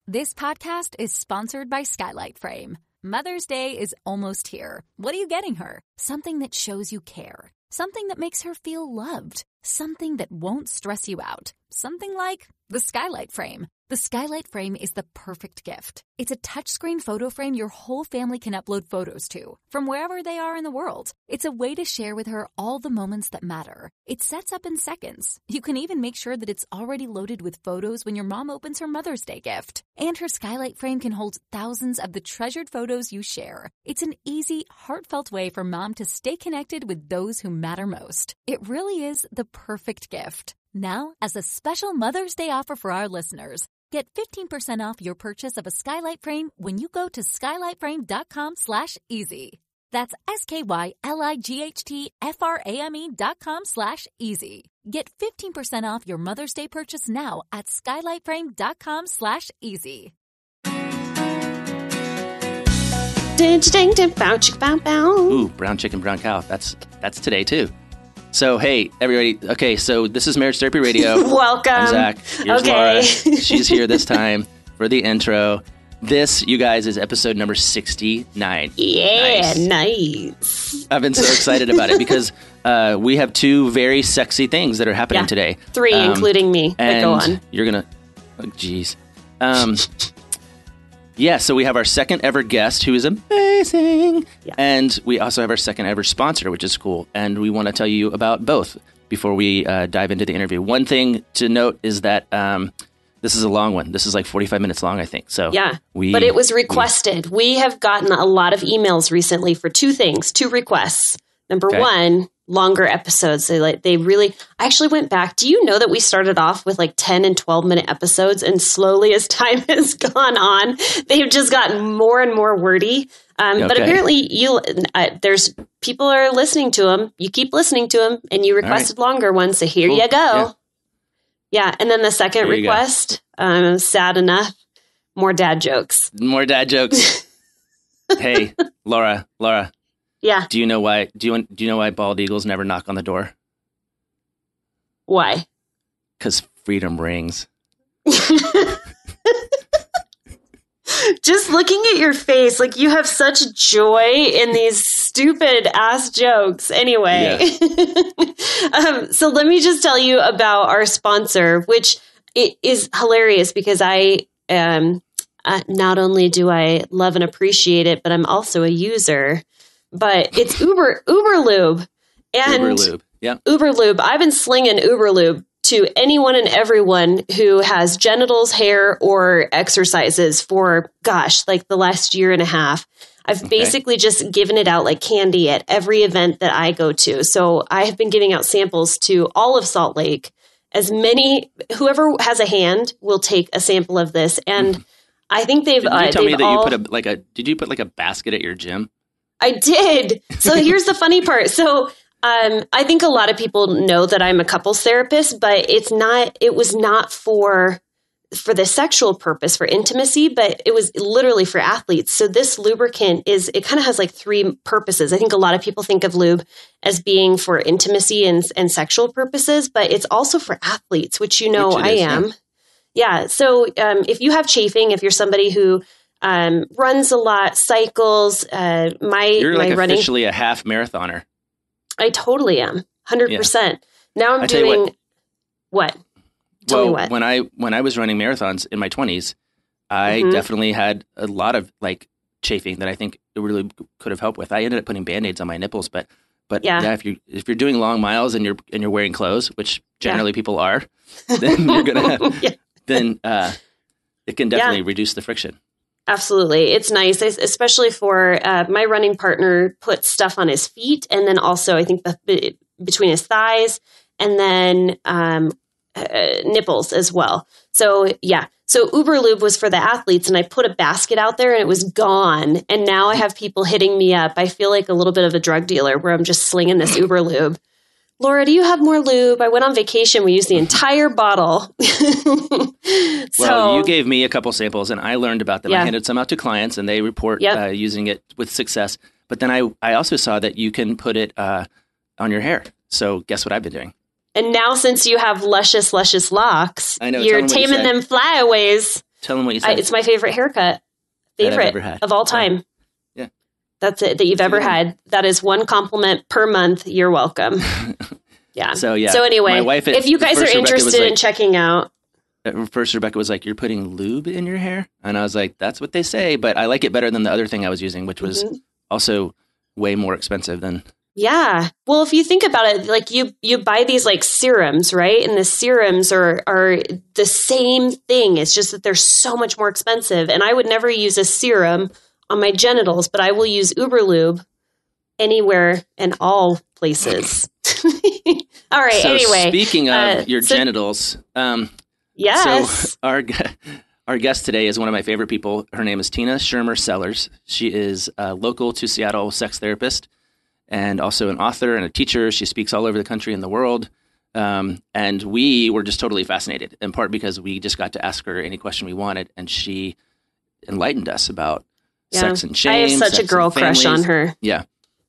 This podcast is sponsored by Skylight Frame. Mother's Day is almost here. What are you getting her? Something that shows you care. Something that makes her feel loved. Something that won't stress you out. Something like the Skylight Frame. The Skylight Frame is the perfect gift. It's a touchscreen photo frame your whole family can upload photos to, from wherever they are in the world. It's a way to share with her all the moments that matter. It sets up in seconds. You can even make sure that it's already loaded with photos when your mom opens her Mother's Day gift. And her Skylight Frame can hold thousands of the treasured photos you share. It's an easy, heartfelt way for mom to stay connected with those who matter most. It really is the perfect gift. Now, as a special Mother's Day offer for our listeners, get 15% off your purchase of a Skylight Frame when you go to skylightframe.com/easy. That's SKYLIGHTFRAME.com/easy. Get 15% off your Mother's Day purchase now at skylightframe.com/easy. Ooh, brown chicken, brown cow. That's today too. So, hey, everybody. Okay, so this is Marriage Therapy Radio. Welcome. I'm Zach. Here's Laura. She's here this time for the intro. This, you guys, is episode number 69. Yeah, nice. I've been so excited about it because we have two very sexy things that are happening today. 3, including me. And go on. You're going to... Oh, jeez. Yeah, so we have our second ever guest who is amazing. Yeah. And we also have our second ever sponsor, which is cool. And we want to tell you about both before we dive into the interview. One thing to note is that this is a long one. This is like 45 minutes long, I think. So yeah, but it was requested. We have gotten a lot of emails recently for 2 requests. Number 1, longer episodes. I actually went back. Do you know that we started off with like 10 and 12-minute episodes, and slowly as time has gone on, they've just gotten more and more wordy. But apparently there's people are listening to them. You keep listening to them, and you requested longer ones. So here you go. Yeah. And then the second request, sad enough, more dad jokes. More dad jokes. Hey, Laura. Yeah. Do you know why? Do you know why bald eagles never knock on the door? Why? Because freedom rings. Just looking at your face, like you have such joy in these stupid ass jokes. Anyway, so let me just tell you about our sponsor, which is hilarious because I not only do I love and appreciate it, but I'm also a user. But it's Uberlube. And Uberlube. Yeah. Uberlube. I've been slinging Uberlube to anyone and everyone who has genitals, hair, or exercises for, like the last year and a half. I've basically just given it out like candy at every event that I go to. So I have been giving out samples to all of Salt Lake. Whoever has a hand will take a sample of this. And I think they've... Did you tell me that you did you put like a basket at your gym? I did. So here's the funny part. So I think a lot of people know that I'm a couples therapist, but it was not for the sexual purpose, for intimacy, but it was literally for athletes. So this lubricant it kind of has like 3 purposes. I think a lot of people think of lube as being for intimacy and sexual purposes, but it's also for athletes, which I am. Yeah. So if you have chafing, if you're somebody who runs a lot, cycles, you're like officially a half marathoner. I totally am. 100%. Yeah. Now I'm doing what? Tell me what. When I was running marathons in my 20s, I definitely had a lot of like chafing that I think it really could have helped with. I ended up putting Band-Aids on my nipples, but if you're doing long miles and you're wearing clothes, which generally people are, then you're gonna then it can definitely reduce the friction. Absolutely. It's nice, especially for my running partner puts stuff on his feet, and then also I think between his thighs, and then nipples as well. So So Uberlube was for the athletes, and I put a basket out there and it was gone. And now I have people hitting me up. I feel like a little bit of a drug dealer where I'm just slinging this Uberlube. Laura, do you have more lube? I went on vacation. We used the entire bottle. Well, you gave me a couple samples and I learned about them. I handed some out to clients and they report using it with success. But then I also saw that you can put it on your hair. So guess what I've been doing? And now since you have luscious locks, you're taming them flyaways. Tell them what you said. It's my favorite haircut. Favorite of all time. Yeah. That's it that you've ever had. That is one compliment per month. You're welcome. Yeah. So anyway, my wife if you guys are interested in checking out. At first, Rebecca was like, "You're putting lube in your hair?" And I was like, "That's what they say, but I like it better than the other thing I was using, which was also way more expensive than." Yeah. Well, if you think about it, like you buy these like serums, right? And the serums are the same thing. It's just that they're so much more expensive. And I would never use a serum on my genitals, but I will use Uberlube anywhere and all places. All right. So anyway, speaking of your genitals, yes. So our guest today is one of my favorite people. Her name is Tina Schermer Sellers. She is a local to Seattle sex therapist and also an author and a teacher. She speaks all over the country and the world. And we were just totally fascinated, in part because we just got to ask her any question we wanted, and she enlightened us about sex and shame. I have such a girl crush on her. Yeah.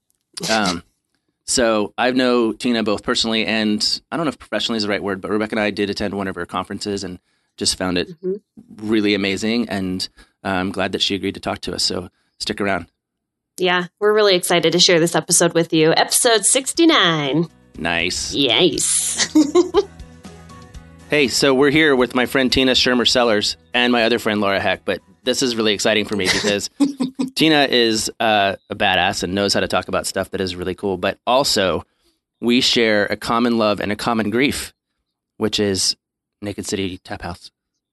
So I know Tina both personally and I don't know if professionally is the right word, but Rebecca and I did attend one of her conferences and just found it really amazing. And I'm glad that she agreed to talk to us. So stick around. Yeah, we're really excited to share this episode with you. Episode 69. Nice. Yes. Hey, so we're here with my friend Tina Schermer Sellers and my other friend Laura Heck, but this is really exciting for me because Tina is a badass and knows how to talk about stuff that is really cool, but also we share a common love and a common grief, which is Naked City Tap House.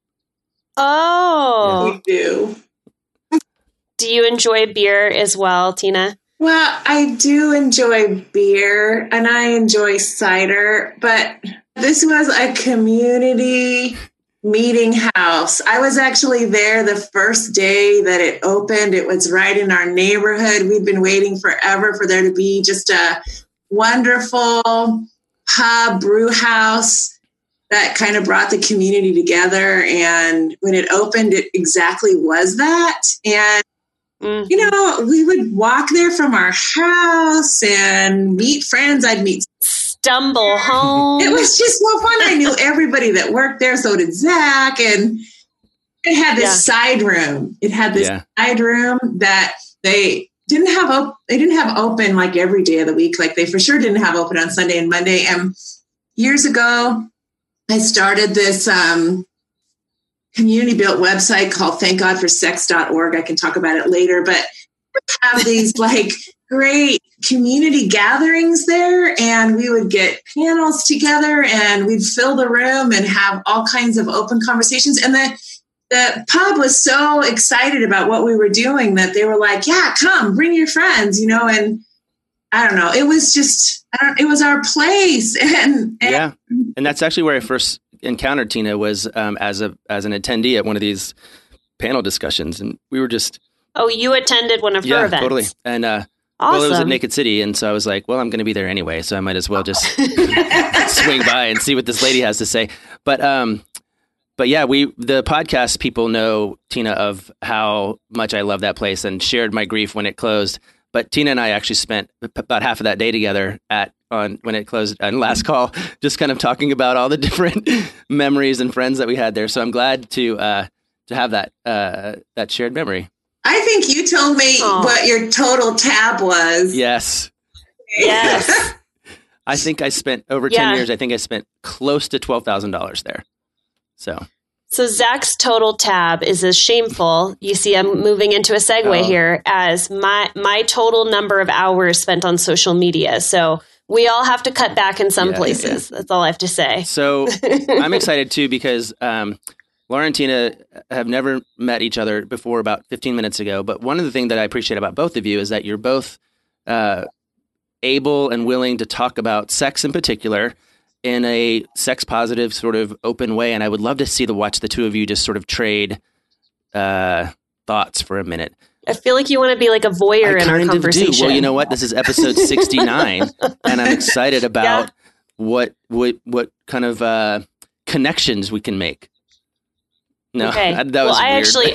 Oh. Yeah. We do. Do you enjoy beer as well, Tina? Well, I do enjoy beer and I enjoy cider, but this was a community meeting house. I was actually there the first day that it opened. It was right in our neighborhood. We'd been waiting forever for there to be just a wonderful pub brew house that kind of brought the community together. And when it opened, it exactly was that. And you know, we would walk there from our house and meet friends. I'd stumble home. It was just so fun. I knew everybody that worked there. So did Zach. And it had this side room. It had this side room that they didn't have open like every day of the week. Like they for sure didn't have open on Sunday and Monday. And years ago, I started this community-built website called thankgodforsex.org. I can talk about it later, but we have these like great community gatherings there, and we would get panels together and we'd fill the room and have all kinds of open conversations. And the pub was so excited about what we were doing that they were like, yeah, come, bring your friends, you know, and I don't know. It was just, it was our place. And that's actually where I first encountered Tina was as an attendee at one of these panel discussions, and we were just you attended one of her events. Totally. And awesome. Well, it was at Naked City, and so I was like, well, I'm going to be there anyway, so I might as well just swing by and see what this lady has to say. But yeah, the podcast people know Tina of how much I love that place and shared my grief when it closed. But Tina and I actually spent about half of that day together when it closed on Last Call, just kind of talking about all the different memories and friends that we had there. So I'm glad to have that shared memory. I think you told me what your total tab was. Yes. Yes. I think I spent over 10 years. I think I spent close to $12,000 there. So Zach's total tab is as shameful. You see, I'm moving into a segue here as my total number of hours spent on social media. So we all have to cut back in some places. That's all I have to say. So I'm excited too because Laura and Tina have never met each other before about 15 minutes ago. But one of the things that I appreciate about both of you is that you're both able and willing to talk about sex in particular in a sex positive sort of open way. And I would love to watch the two of you just sort of trade thoughts for a minute. I feel like you want to be like a voyeur in our conversation. Do. Well, you know what? This is episode 69 and I'm excited about what kind of connections we can make. No, okay. that was weird.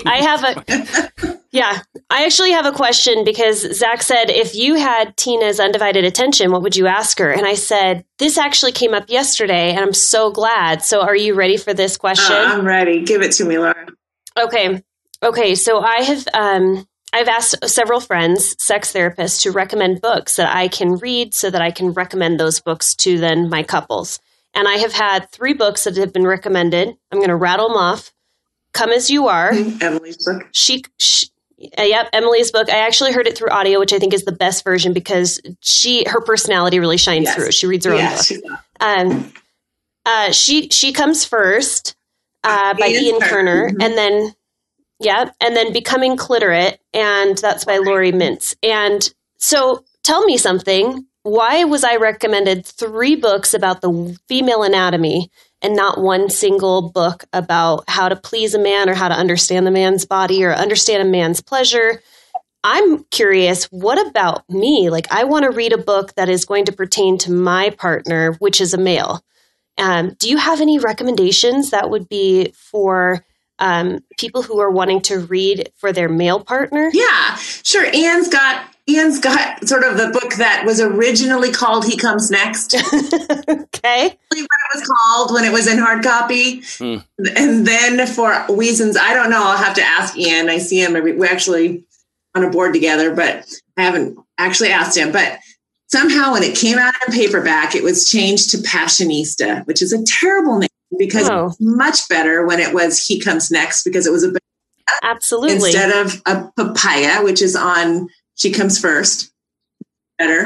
I actually have a question because Zach said, if you had Tina's undivided attention, what would you ask her? And I said, this actually came up yesterday and I'm so glad. So are you ready for this question? I'm ready. Give it to me, Laura. Okay. So I've asked several friends, sex therapists, to recommend books that I can read so that I can recommend those books to then my couples. And I have had 3 books that have been recommended. I'm going to rattle them off. Come As You Are. Emily's book. Yep, Emily's book. I actually heard it through audio, which I think is the best version because her personality really shines through. She reads her own book. She Comes First by Ian Kerner. Mm-hmm. And then Becoming Clitorate, and that's by Laurie Mintz. And so tell me something. Why was I recommended 3 books about the female anatomy and not one single book about how to please a man or how to understand the man's body or understand a man's pleasure? I'm curious, what about me? Like, I want to read a book that is going to pertain to my partner, which is a male. Do you have any recommendations that would be for people who are wanting to read for their male partner? Yeah, sure. Ian's got sort of the book that was originally called He Comes Next. Okay. What it was called when it was in hard copy. And then for reasons, I don't know, I'll have to ask Ian. I see him, we're actually on a board together, but I haven't actually asked him. But somehow when it came out in paperback, it was changed to Passionista, which is a terrible name because it was much better when it was He Comes Next because it was a bit absolutely instead of a papaya, which is on She Comes First. Better.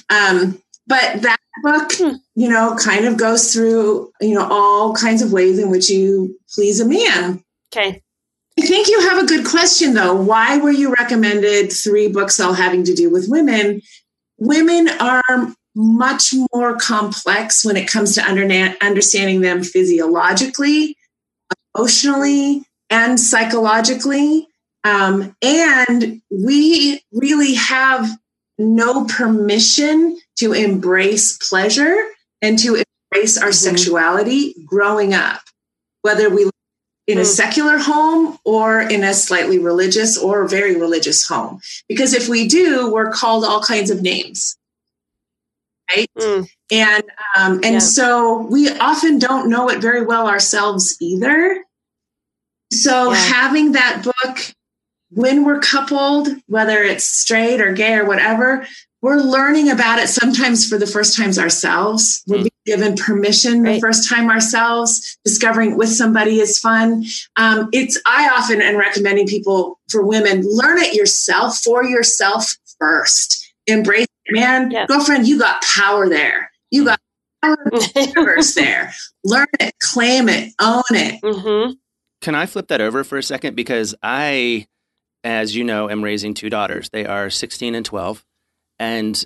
But that book, kind of goes through, all kinds of ways in which you please a man. Okay. I think you have a good question, though. Why were you recommended 3 books all having to do with women? Women are much more complex when it comes to understanding them physiologically, emotionally, and psychologically. And we really have no permission to embrace pleasure and to embrace our sexuality growing up, whether we live in a secular home or in a slightly religious or very religious home. Because if we do, we're called all kinds of names. Right. And so we often don't know it very well ourselves either. So having that book, when we're coupled, whether it's straight or gay or whatever, we're learning about it sometimes for the first times ourselves. We're being given permission the first time ourselves. Discovering with somebody is fun. I often am recommending people, for women, learn it yourself, for yourself first. Embrace it. Man, girlfriend, you got power there. You got power in the universe there. Learn it, claim it, own it. Mm-hmm. Can I flip that over for a second? Because I, as you know, am raising 2 daughters. They are 16 and 12. And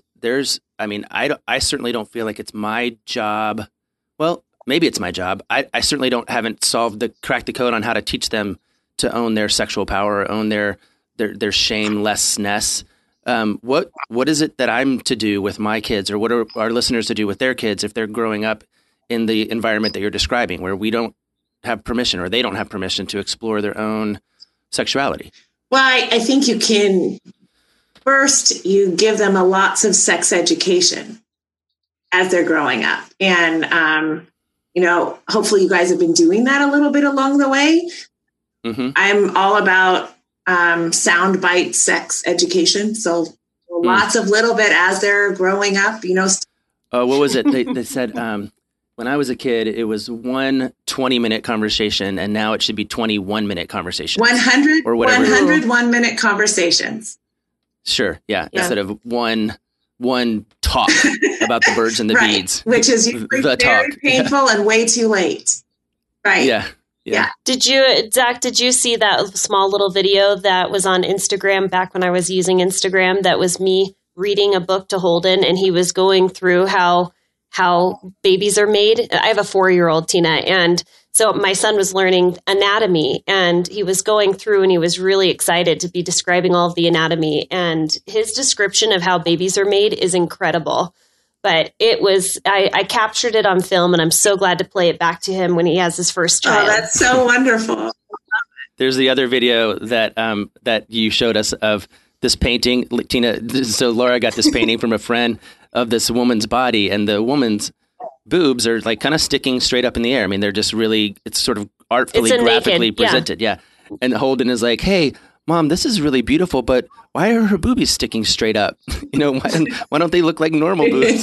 I certainly don't feel like it's my job. Well, maybe it's my job. I certainly haven't cracked the code on how to teach them to own their sexual power, own their shamelessness. What is it that I'm to do with my kids, or what are our listeners to do with their kids if they're growing up in the environment that you're describing, where we don't have permission, or they don't have permission to explore their own sexuality? Well, I think you can. First, you give them lots of sex education as they're growing up. And, hopefully you guys have been doing that a little bit along the way. Mm-hmm. I'm all about sound bite sex education. So lots of little bit as they're growing up, what was it? They said when I was a kid, it was 1 20-minute conversation, and now it should be 21-minute conversations. 100 or whatever. 100 1-minute conversations. Sure. Yeah. Instead of one talk about the birds and the beads, which is usually very painful and way too late. Right. Yeah. Zach, did you see that small little video that was on Instagram back when I was using Instagram? That was me reading a book to Holden, and he was going through how babies are made. I have a 4-year-old, Tina, and so my son was learning anatomy, and he was going through, and he was really excited to be describing all of the anatomy. And his description of how babies are made is incredible. But I captured it on film, and I'm so glad to play it back to him when he has his first child. Oh, that's so wonderful. There's the other video that you showed us of this painting, Tina. So Laura got this painting from a friend of this woman's body, and the woman's boobs are like kind of sticking straight up in the air. I mean, they're just really, it's sort of artfully, graphically presented. Yeah. And Holden is like, hey, Mom, this is really beautiful, but why are her boobies sticking straight up? Why don't they look like normal boobs?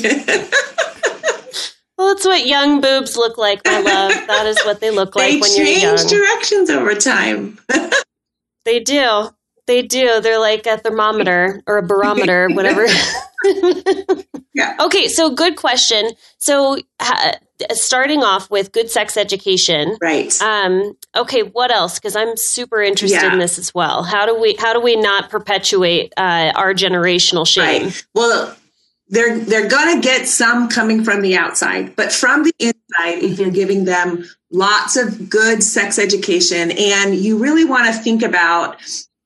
Well, it's what young boobs look like, my love. That is what they look like when you're young. They change directions over time. They do. They do. They're like a thermometer or a barometer, whatever. Yeah. Okay, so good question. So starting off with good sex education. Right. Okay, what else? Because I'm super interested in this as well. How do we not perpetuate our generational shame? Right. Well, they're going to get some coming from the outside, but from the inside, if you're giving them lots of good sex education, and you really want to think about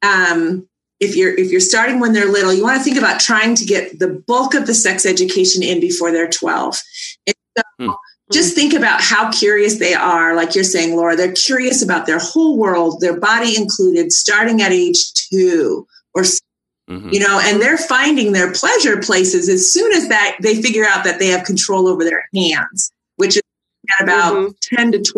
if you're starting when they're little, you want to think about trying to get the bulk of the sex education in before they're 12. And so just think about how curious they are. Like you're saying, Laura, they're curious about their whole world, their body included, starting at age 2 or and they're finding their pleasure places as soon as that they figure out that they have control over their hands, which is at about 10 to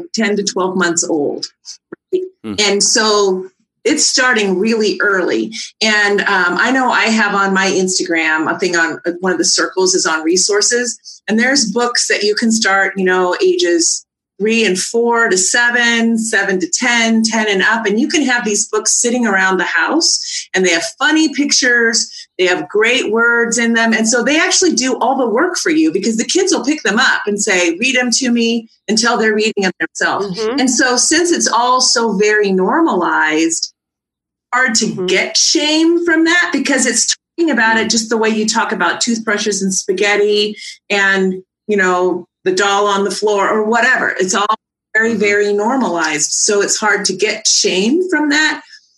12 months old. Right? And so it's starting really early. And I know I have on my Instagram, a thing on one of the circles is on resources. And there's books that you can start, ages 3 and 4 to 7, 7 to 10, 10 and up. And you can have these books sitting around the house and they have funny pictures. They have great words in them. And so they actually do all the work for you because the kids will pick them up and say, read them to me until they're reading them themselves. And so since it's all so very normalized, hard to get shame from that because it's talking about it just the way you talk about toothbrushes and spaghetti and, the doll on the floor or whatever. It's all very, very normalized. So it's hard to get shame from that.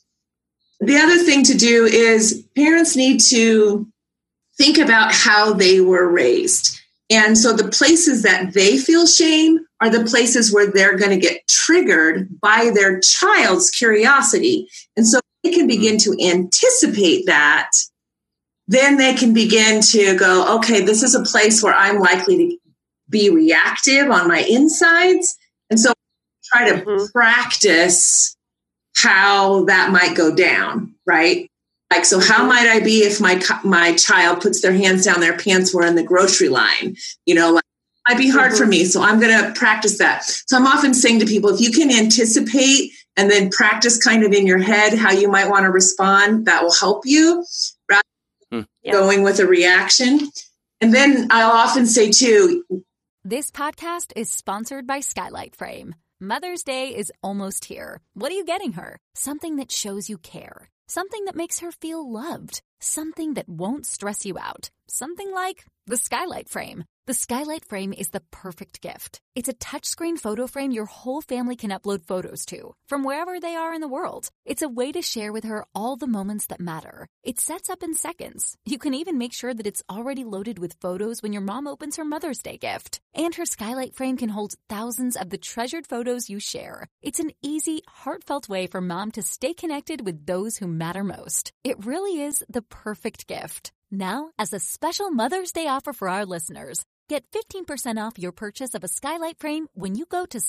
The other thing to do is parents need to think about how they were raised. And so the places that they feel shame are the places where they're going to get triggered by their child's curiosity. And so they can begin to anticipate that. Then they can begin to go, okay, this is a place where I'm likely to be reactive on my insides. And so try to practice how that might go down, right? Like, so how might I be if my child puts their hands down their pants we're in the grocery line? Might be hard for me. So I'm going to practice that. So I'm often saying to people, if you can anticipate and then practice kind of in your head how you might want to respond, that will help you rather than going with a reaction. And then I'll often say too, this podcast is sponsored by Skylight Frame. Mother's Day is almost here. What are you getting her? Something that shows you care. Something that makes her feel loved. Something that won't stress you out. Something like the Skylight Frame. The Skylight Frame is the perfect gift. It's a touchscreen photo frame your whole family can upload photos to, from wherever they are in the world. It's a way to share with her all the moments that matter. It sets up in seconds. You can even make sure that it's already loaded with photos when your mom opens her Mother's Day gift. And her Skylight Frame can hold thousands of the treasured photos you share. It's an easy, heartfelt way for mom to stay connected with those who matter most. It really is the perfect gift. Now, as a special Mother's Day offer for our listeners, get 15% off your purchase of a Skylight Frame when you go to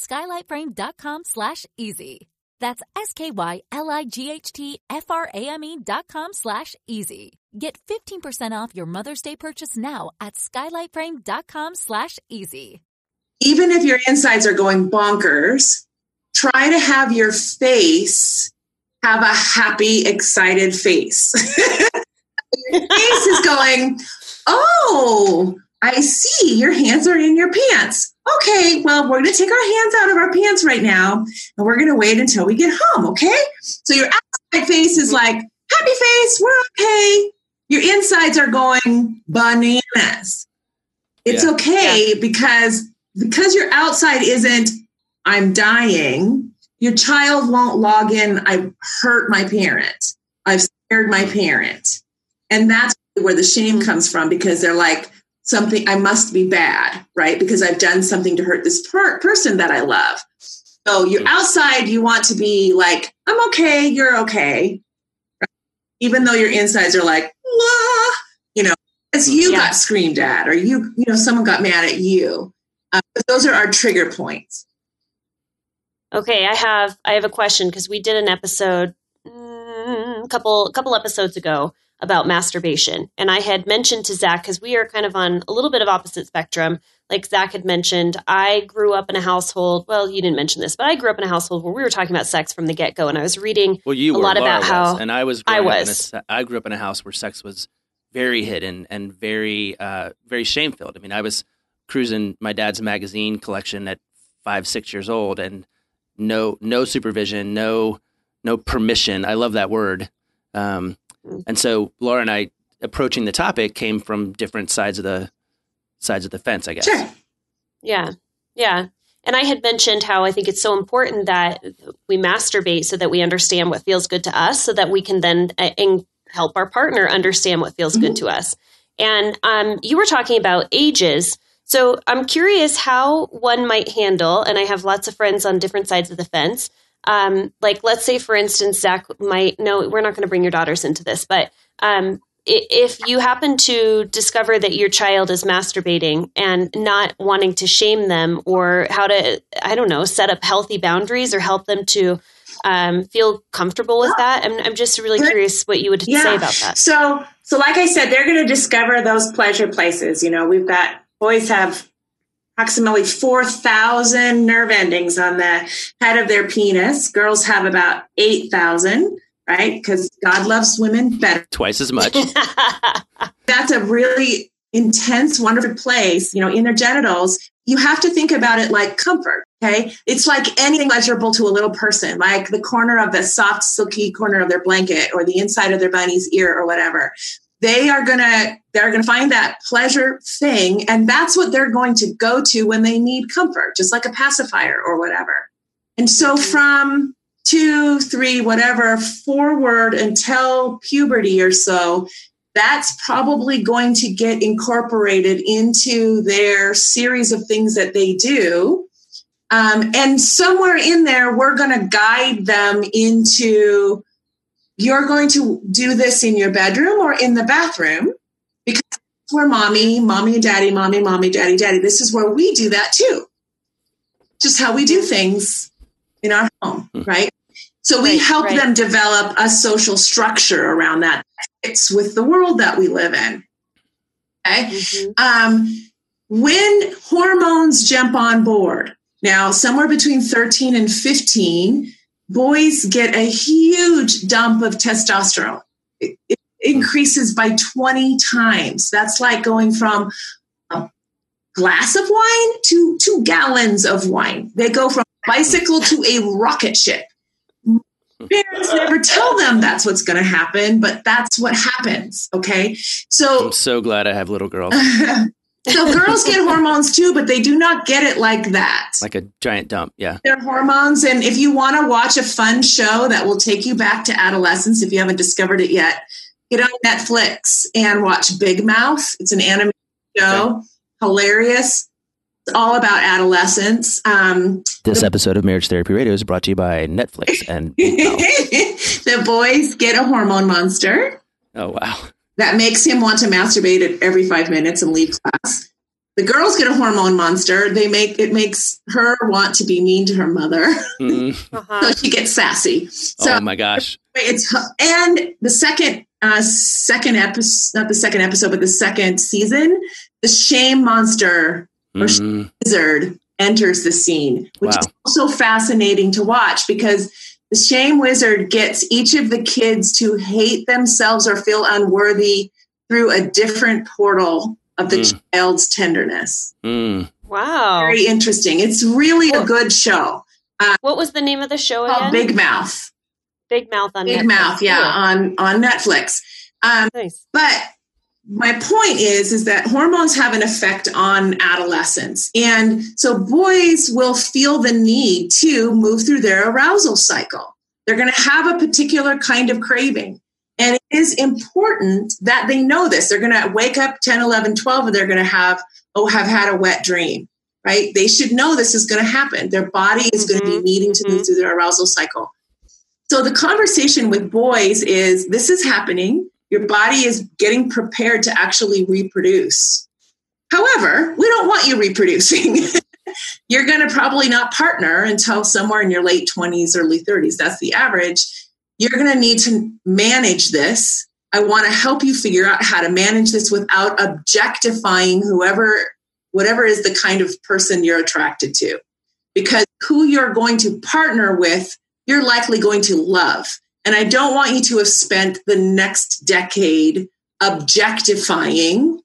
skylightframe.com/easy. That's SKYLIGHTFRAME.com/easy. Get 15% off your Mother's Day purchase now at skylightframe.com/easy. Even if your insides are going bonkers, try to have your face have a happy, excited face. Your face is going, oh, I see. Your hands are in your pants. Okay, well, we're going to take our hands out of our pants right now, and we're going to wait until we get home, okay? So your outside face is like, happy face, we're okay. Your insides are going bananas. It's okay because your outside isn't, I'm dying. Your child won't log in, I've hurt my parent. I've scared my parent. And that's where the shame comes from because they're like, something, I must be bad, right? Because I've done something to hurt this person that I love. So you're outside, you want to be like, I'm okay, you're okay. Right? Even though your insides are like, as you got screamed at or someone got mad at you. Those are our trigger points. Okay, I have a question because we did an episode a couple episodes ago about masturbation, and I had mentioned to Zach, because we are kind of on a little bit of opposite spectrum. Like Zach had mentioned, I grew up in a household. Well, you didn't mention this, but I grew up in a household where we were talking about sex from the get go, and I was reading a lot about how. And I grew up in a house where sex was very hidden and very very shame filled. I mean, I was cruising my dad's magazine collection at 5-6 years old, and no supervision, no permission. I love that word. And so Laura and I approaching the topic came from different sides of the fence, I guess. Sure. Yeah. Yeah. And I had mentioned how I think it's so important that we masturbate so that we understand what feels good to us, so that we can then help our partner understand what feels good to us. And you were talking about ages. So I'm curious how one might handle, and I have lots of friends on different sides of the fence. Like, let's say, for instance, Zach might, no, we're not going to bring your daughters into this, but if you happen to discover that your child is masturbating and not wanting to shame them, or how to, I don't know, set up healthy boundaries or help them to feel comfortable with that. I'm just really curious what you would say about that. So like I said, they're going to discover those pleasure places. You know, boys have approximately 4,000 nerve endings on the head of their penis. Girls have about 8,000, right? Because God loves women better. Twice as much. That's a really intense, wonderful place, you know, in their genitals. You have to think about it like comfort, okay? It's like anything pleasurable to a little person, like the corner of the soft, silky corner of their blanket or the inside of their bunny's ear or whatever. They're going to find that pleasure thing, and that's what they're going to go to when they need comfort, just like a pacifier or whatever. And so from 2, 3, whatever, forward until puberty or so, that's probably going to get incorporated into their series of things that they do. And somewhere in there, we're going to guide them into, you're going to do this in your bedroom or in the bathroom, because we're mommy, daddy, mommy, daddy. This is where we do that too. Just how we do things in our home, right? So we help them develop a social structure around that fits with the world that we live in. Okay. When hormones jump on board, now somewhere between 13 and 15, boys get a huge dump of testosterone. It increases by 20 times. That's like going from a glass of wine to 2 gallons of wine. They go from a bicycle to a rocket ship. Parents never tell them that's what's going to happen, but that's what happens. Okay. So I'm so glad I have little girls. So girls get hormones too, but they do not get it like that. Like a giant dump. Yeah. They're hormones. And if you want to watch a fun show that will take you back to adolescence, if you haven't discovered it yet, get on Netflix and watch Big Mouth. It's an animated show. Okay. Hilarious. It's all about adolescence. This episode of Marriage Therapy Radio is brought to you by Netflix and Big Mouth. The boys get a hormone monster. Oh, wow. That makes him want to masturbate every 5 minutes and leave class. The girls get a hormone monster. It makes her want to be mean to her mother. So she gets sassy. So, oh my gosh. And the second episode, not the second episode, but the second season, the shame monster or wizard enters the scene, which is also fascinating to watch, because the shame wizard gets each of the kids to hate themselves or feel unworthy through a different portal of the child's tenderness. Wow. Very interesting. It's really a good show. What was the name of the show again? Big Mouth. Big Mouth on Netflix. Big Mouth, yeah, on Netflix. Nice. But my point is that hormones have an effect on adolescence. And so boys will feel the need to move through their arousal cycle. They're going to have a particular kind of craving. And it is important that they know this. They're going to wake up 10, 11, 12, and they're going to have had a wet dream, right? They should know this is going to happen. Their body is going to be needing to move through their arousal cycle. So the conversation with boys is, this is happening. Your body is getting prepared to actually reproduce. However, we don't want you reproducing. you're going to probably not partner until somewhere in your late 20s, early 30s. That's the average. You're going to need to manage this. I want to help you figure out how to manage this without objectifying whatever is the kind of person you're attracted to. Because who you're going to partner with, you're likely going to love. And I don't want you to have spent the next decade objectifying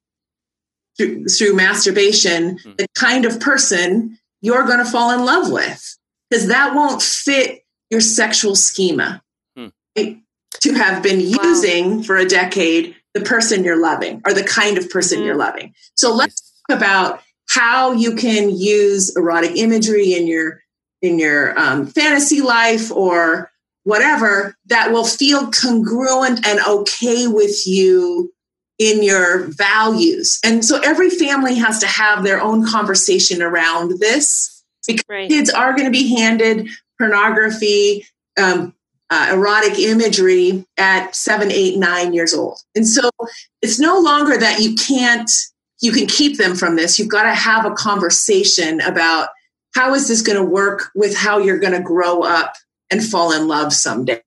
through masturbation the kind of person you're going to fall in love with, because that won't fit your sexual schema. Right? To have been using for a decade the person you're loving or the kind of person you're loving. So let's talk about how you can use erotic imagery in your fantasy life or whatever that will feel congruent and okay with you in your values. And so every family has to have their own conversation around this, because kids are going to be handed pornography, erotic imagery at 7, 8, 9 years old. And so it's no longer that you can keep them from this. You've got to have a conversation about how is this going to work with how you're going to grow up and fall in love someday.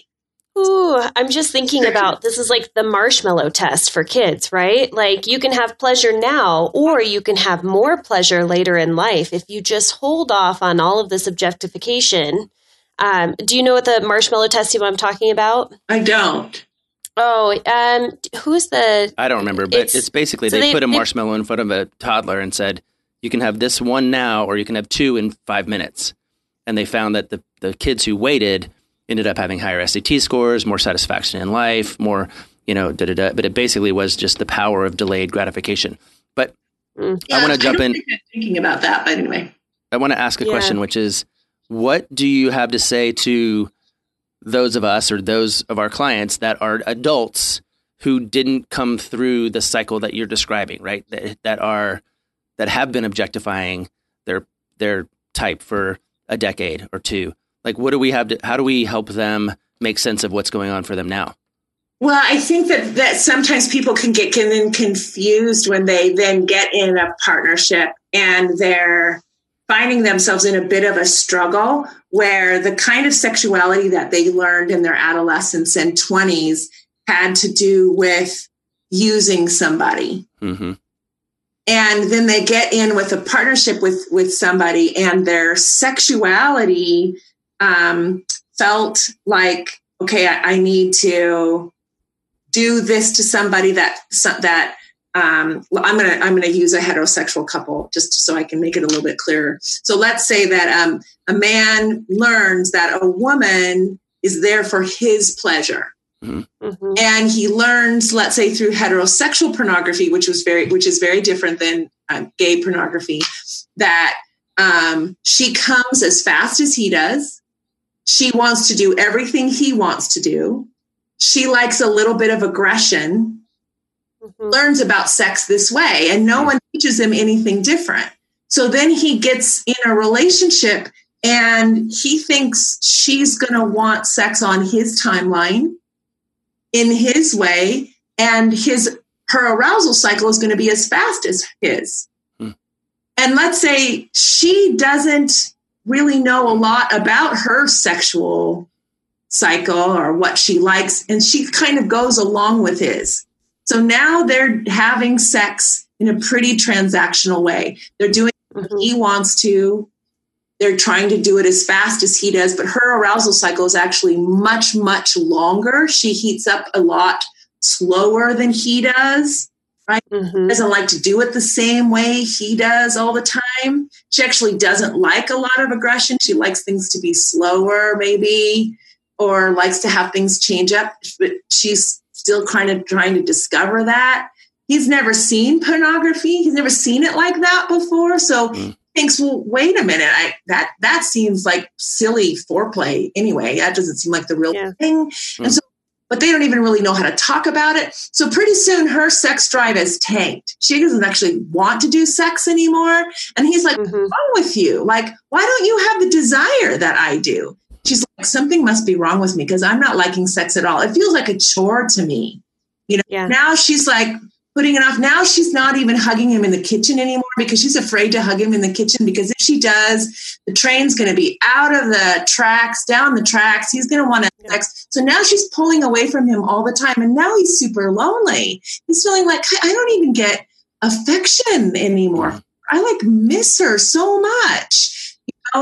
Ooh, I'm just thinking about, this is like the marshmallow test for kids, right? Like you can have pleasure now, or you can have more pleasure later in life if you just hold off on all of this objectification. Do you know what the marshmallow test I'm talking about? I don't. Oh, who's the... I don't remember, but it's basically so they put a marshmallow in front of a toddler and said, you can have this one now, or you can have 2 in 5 minutes. And they found that the kids who waited ended up having higher SAT scores, more satisfaction in life, more, but it basically was just the power of delayed gratification. But I want to jump in. Thinking about that, but anyway. I want to ask a question, which is, what do you have to say to those of us or those of our clients that are adults who didn't come through the cycle that you're describing, right? That have been objectifying their type for a decade or two. Like, what do we have how do we help them make sense of what's going on for them now? Well, I think that sometimes people can get confused when they then get in a partnership and they're finding themselves in a bit of a struggle where the kind of sexuality that they learned in their adolescence and 20s had to do with using somebody. Mm-hmm. And then they get in with a partnership with somebody and their sexuality felt like, okay, I need to do this to somebody that I'm going to use a heterosexual couple just so I can make it a little bit clearer. So let's say that a man learns that a woman is there for his pleasure. Mm-hmm. And he learns, let's say through heterosexual pornography, which is very different than gay pornography, that she comes as fast as he does. She wants to do everything he wants to do. She likes a little bit of aggression, learns about sex this way, and no one teaches him anything different. So then he gets in a relationship and he thinks she's going to want sex on his timeline in his way, and her arousal cycle is going to be as fast as his. And let's say she doesn't really know a lot about her sexual cycle or what she likes, and she kind of goes along with his. So now they're having sex in a pretty transactional way. They're doing what he wants to. They're trying to do it as fast as he does, but her arousal cycle is actually much, much longer. She heats up a lot slower than he does, right? Mm-hmm. Doesn't like to do it the same way he does all the time. She actually doesn't like a lot of aggression. She likes things to be slower, maybe, or likes to have things change up, but she's still kind of trying to discover that. He's never seen pornography. He's never seen it like that before. So he thinks, well, wait a minute. That seems like silly foreplay anyway. That doesn't seem like the real thing. And so, but they don't even really know how to talk about it. So pretty soon her sex drive is tanked. She doesn't actually want to do sex anymore. And he's like, what's wrong with you? Like, why don't you have the desire that I do? She's like, something must be wrong with me because I'm not liking sex at all. It feels like a chore to me. Now she's like, putting it off. Now she's not even hugging him in the kitchen anymore because she's afraid to hug him in the kitchen, because if she does, the train's going to be out of the tracks, down the tracks. He's going to want to have sex. So now she's pulling away from him all the time. And now he's super lonely. He's feeling like, I don't even get affection anymore. I like miss her so much.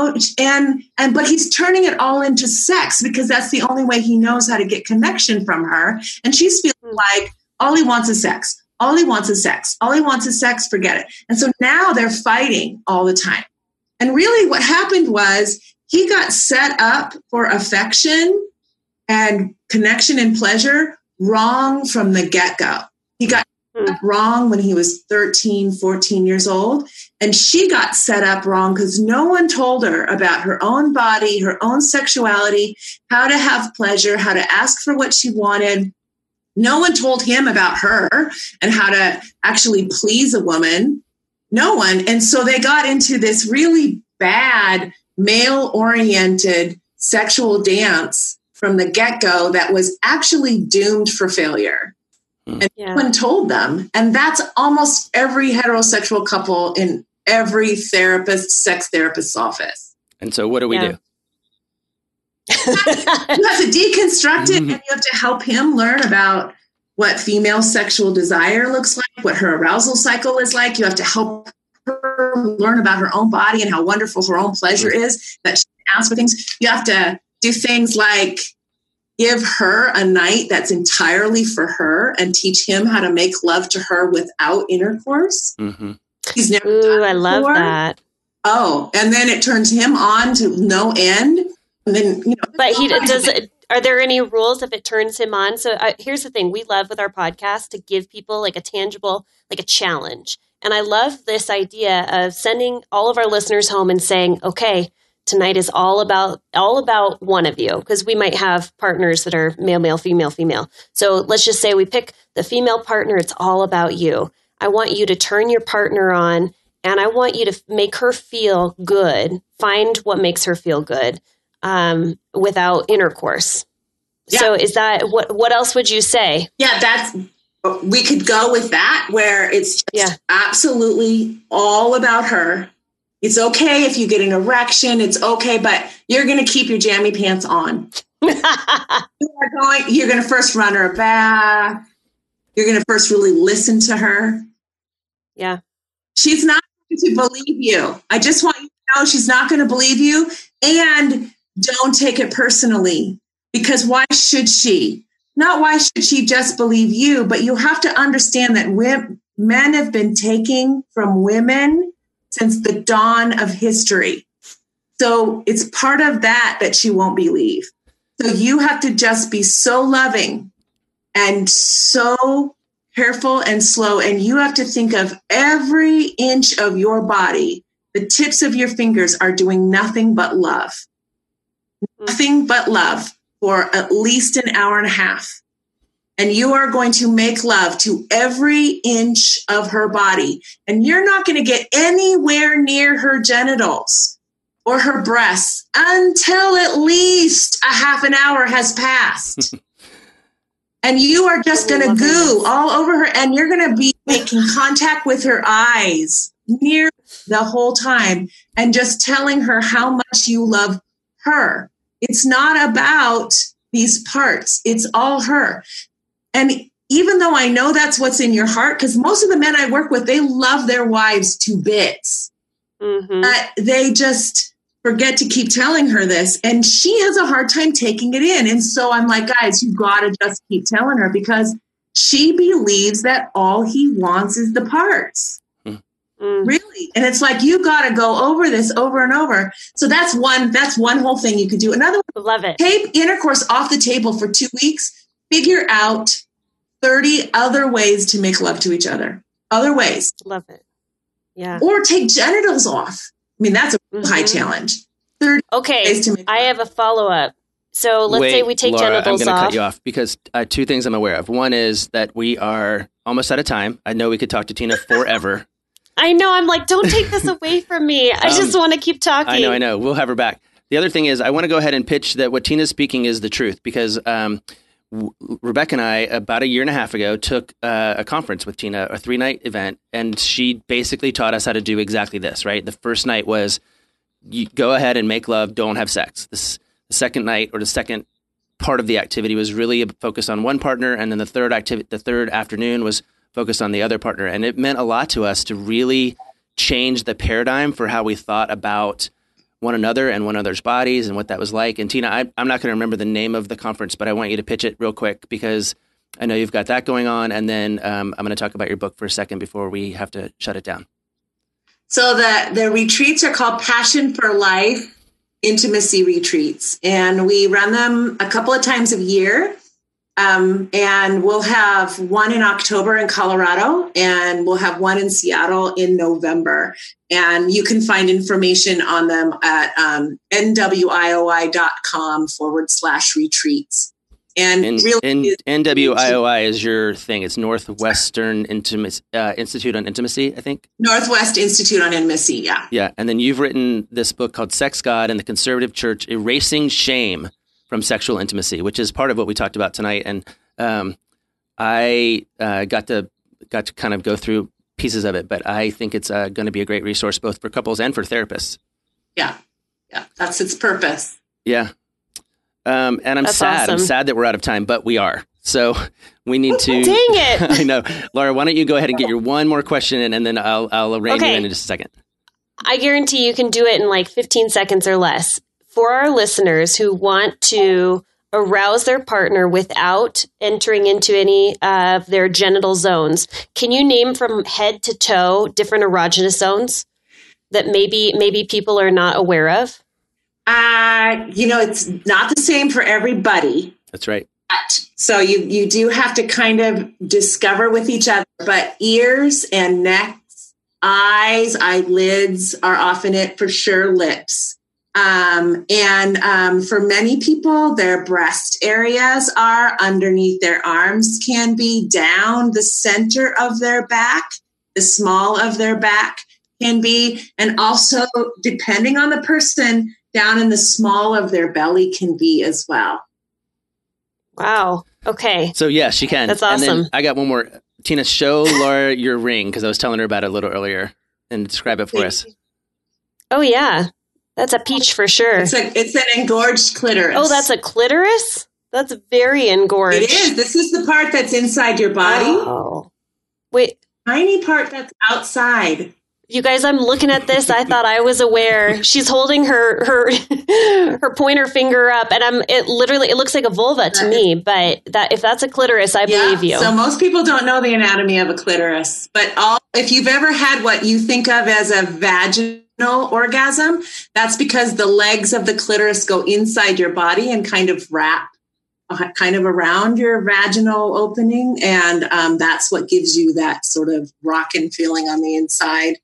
But he's turning it all into sex because that's the only way he knows how to get connection from her. And she's feeling like all he wants is sex. All he wants is sex. All he wants is sex. Forget it. And so now they're fighting all the time. And really what happened was he got set up for affection and connection and pleasure wrong from the get-go. He got wrong when he was 13, 14 years old. And she got set up wrong because no one told her about her own body, her own sexuality, how to have pleasure, how to ask for what she wanted. No one told him about her and how to actually please a woman. No one. And so they got into this really bad male-oriented sexual dance from the get-go that was actually doomed for failure. And no one told them. And that's almost every heterosexual couple in every sex therapist's office. And so what do we do? You have to deconstruct it, and you have to help him learn about what female sexual desire looks like, what her arousal cycle is like. You have to help her learn about her own body and how wonderful her own pleasure is, that she can ask for things. You have to do things like give her a night that's entirely for her and teach him how to make love to her without intercourse. He's never done it before. I love that. Oh, and then it turns him on to no end. And then, but he does. Are there any rules if it turns him on? So here's the thing: we love with our podcast to give people like a tangible, like a challenge. And I love this idea of sending all of our listeners home and saying, "Okay, tonight is all about one of you," because we might have partners that are male, male, female, female. So let's just say we pick the female partner. It's all about you. I want you to turn your partner on, and I want you to make her feel good. Find what makes her feel good. Without intercourse. Yeah. So is that, what else would you say? Yeah, we could go with that, where it's just absolutely all about her. It's okay if you get an erection, it's okay, but you're going to keep your jammy pants on. You're going to first run her a bath. You're going to first really listen to her. Yeah. She's not going to believe you. I just want you to know she's not going to believe you. And don't take it personally, because why should she? Not why should she just believe you, but you have to understand that men have been taking from women since the dawn of history. So it's part of that she won't believe. So you have to just be so loving and so careful and slow. And you have to think of every inch of your body. The tips of your fingers are doing nothing but love. Nothing but love for at least an hour and a half. And you are going to make love to every inch of her body. And you're not going to get anywhere near her genitals or her breasts until at least a half an hour has passed. And you are just going to goo all over her. And you're going to be making contact with her eyes near the whole time and just telling her how much you love her. It's not about these parts. It's all her. And even though I know that's what's in your heart, because most of the men I work with, they love their wives to bits. But they just forget to keep telling her this. And she has a hard time taking it in. And so I'm like, guys, you got to just keep telling her, because she believes that all he wants is the parts. Really. And it's like, you got to go over this over and over. So that's one whole thing you could do. Another one, love it. Take intercourse off the table for 2 weeks. Figure out 30 other ways to make love to each other. Other ways. Love it. Yeah. Or take genitals off. I mean, that's a high challenge. 30 ways to make I have a follow-up. So let's say we take Laura, genitals off. I'm going to cut you off because two things I'm aware of. One is that we are almost out of time. I know we could talk to Tina forever. I know. I'm like, don't take this away from me. I just want to keep talking. I know. We'll have her back. The other thing is I want to go ahead and pitch that what Tina's speaking is the truth, because Rebecca and I, about a year and a half ago, took a conference with Tina, a 3-night event, and she basically taught us how to do exactly this, right? The first night was you go ahead and make love, don't have sex. The second night, or the second part of the activity, was really focused on one partner, and then the third afternoon was focused on the other partner. And it meant a lot to us to really change the paradigm for how we thought about one another and one another's bodies and what that was like. And Tina, I'm not going to remember the name of the conference, but I want you to pitch it real quick because I know you've got that going on. And then I'm going to talk about your book for a second before we have to shut it down. So the retreats are called Passion for Life Intimacy Retreats. And we run them a couple of times a year. And we'll have one in October in Colorado, and we'll have one in Seattle in November. And you can find information on them at nwioi.com/retreats. And really, NWIOI is your thing. It's Northwestern Institute on Intimacy, I think. Northwest Institute on Intimacy, yeah. Yeah, and then you've written this book called Sex, God, and the Conservative Church, Erasing Shame from Sexual Intimacy, which is part of what we talked about tonight. And I got to kind of go through pieces of it, but I think it's going to be a great resource both for couples and for therapists. Yeah, that's its purpose. Yeah. And that's sad. Awesome. I'm sad that we're out of time, but we are. So we need to. Dang it! I know, Laura. Why don't you go ahead and get your one more question in, and then I'll rein you in just a second. I guarantee you can do it in like 15 seconds or less. For our listeners who want to arouse their partner without entering into any of their genital zones, can you name from head to toe different erogenous zones that maybe people are not aware of? It's not the same for everybody. That's right. So you do have to kind of discover with each other, but ears and necks, eyes, eyelids are often it, for sure, lips. For many people, their breast areas are underneath their arms, can be down the center of their back, the small of their back can be, and also depending on the person, down in the small of their belly can be as well. Wow. Okay. So yeah, she can. That's awesome. And then I got one more. Tina, show Laura your ring, because I was telling her about it a little earlier, and describe it for us. Oh yeah. That's a peach for sure. It's an engorged clitoris. Oh, that's a clitoris? That's very engorged. It is. This is the part that's inside your body. Oh. Wait. Tiny part that's outside. You guys, I'm looking at this. I thought I was aware. She's holding her pointer finger up, and it looks like a vulva to me. But if that's a clitoris, I believe you. So most people don't know the anatomy of a clitoris, but if you've ever had what you think of as a vaginal orgasm, that's because the legs of the clitoris go inside your body and kind of wrap kind of around your vaginal opening, and that's what gives you that sort of rockin' feeling on the inside.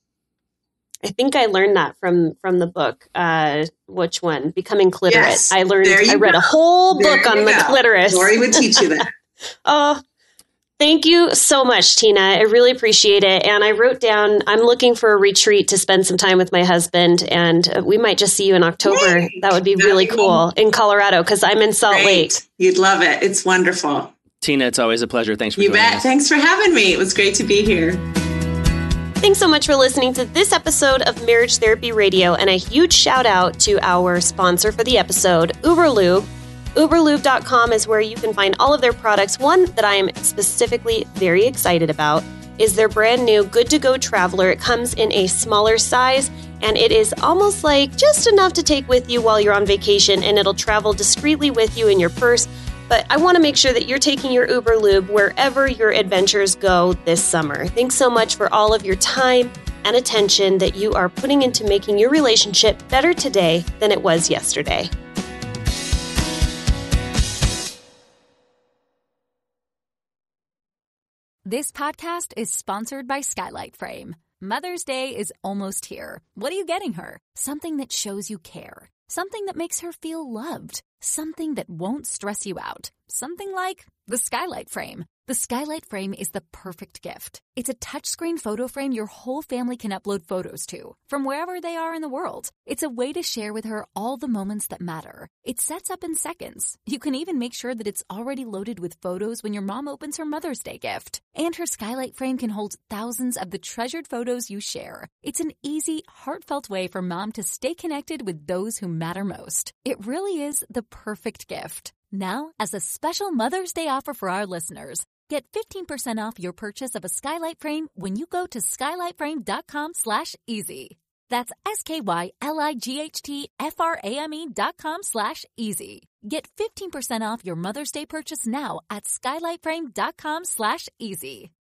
I think I learned that from the book. Which one? Becoming Cliterate. Yes, I read a whole book on the clitoris. Lori would teach you that. Oh, thank you so much, Tina. I really appreciate it. And I wrote down, I'm looking for a retreat to spend some time with my husband, and we might just see you in October. Yay. That would be really cool in Colorado, because I'm in Salt Lake. You'd love it. It's wonderful. Tina, it's always a pleasure. Thanks for joining us. Thanks for having me. It was great to be here. Thanks so much for listening to this episode of Marriage Therapy Radio, and a huge shout out to our sponsor for the episode, Uberlube. Uberlube.com is where you can find all of their products. One that I am specifically very excited about is their brand new Good to Go Traveler. It comes in a smaller size, and it is almost like just enough to take with you while you're on vacation, and it'll travel discreetly with you in your purse. But I want to make sure that you're taking your Uberlube wherever your adventures go this summer. Thanks so much for all of your time and attention that you are putting into making your relationship better today than it was yesterday. This podcast is sponsored by Skylight Frame. Mother's Day is almost here. What are you getting her? Something that shows you care. Something that makes her feel loved. Something that won't stress you out. Something like the Skylight Frame. The Skylight Frame is the perfect gift. It's a touchscreen photo frame your whole family can upload photos to, from wherever they are in the world. It's a way to share with her all the moments that matter. It sets up in seconds. You can even make sure that it's already loaded with photos when your mom opens her Mother's Day gift. And her Skylight Frame can hold thousands of the treasured photos you share. It's an easy, heartfelt way for mom to stay connected with those who matter most. It really is the perfect gift. Now, as a special Mother's Day offer for our listeners, get 15% off your purchase of a Skylight Frame when you go to skylightframe.com/easy. That's SKYLIGHTFRAME.com/easy. Get 15% off your Mother's Day purchase now at skylightframe.com/easy.